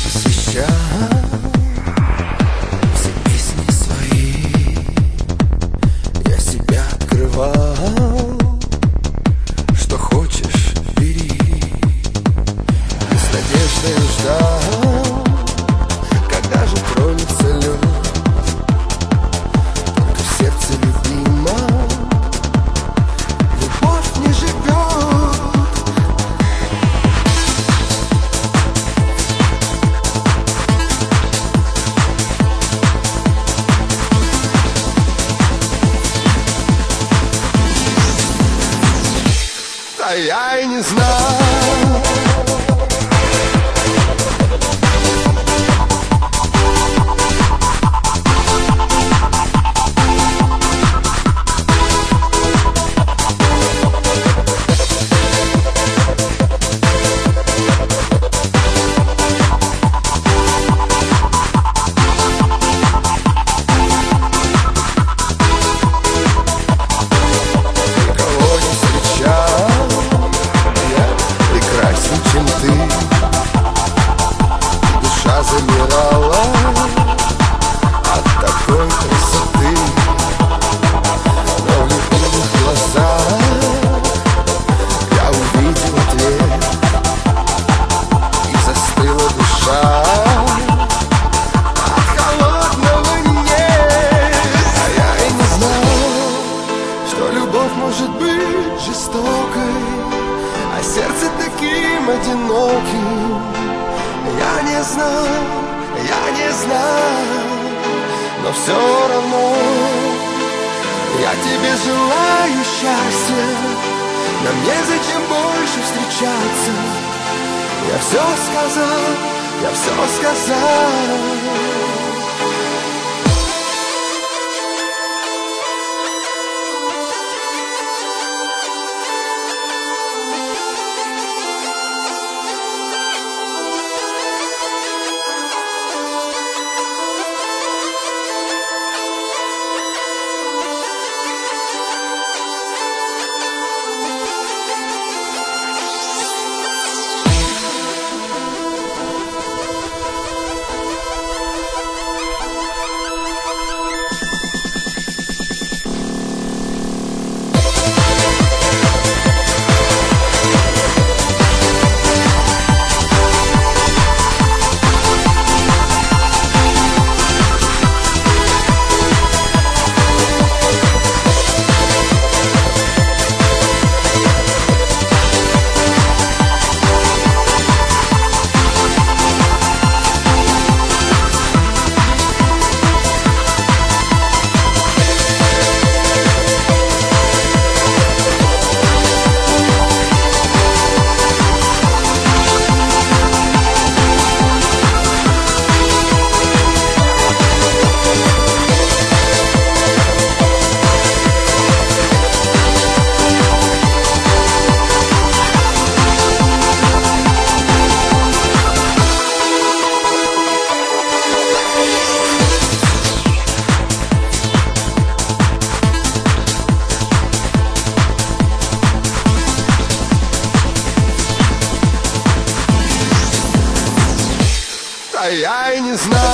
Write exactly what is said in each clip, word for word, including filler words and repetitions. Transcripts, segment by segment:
посвящал все песни свои, я себя открывал. Что хочешь, бери. И с надеждой ждал, когда же тронется лед. Только в сердце любимом любовь не живет. А я и не знал. Замирала от такой красоты, но в любимых глазах я увидел ответ, и застыла душа от холодного нет. А я и не знал, что любовь может быть жестокой, а сердце таким одиноким. Я не знал, я не знал, но все равно я тебе желаю счастья. Нам незачем больше встречаться. Я все сказал, я все сказал. А я и не знал.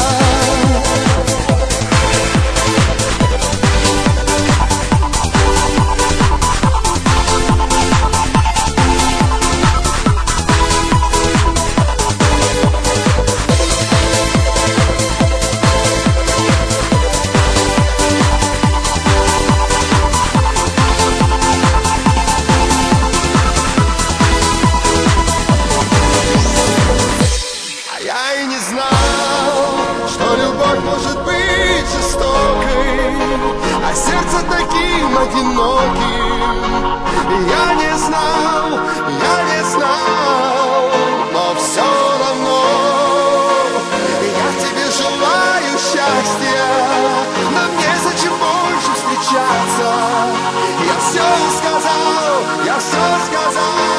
Может быть жестокой, а сердце таким одиноким. Я не знал, я не знал, но все равно я тебе желаю счастья. Нам незачем больше встречаться. Я все сказал, я все сказал.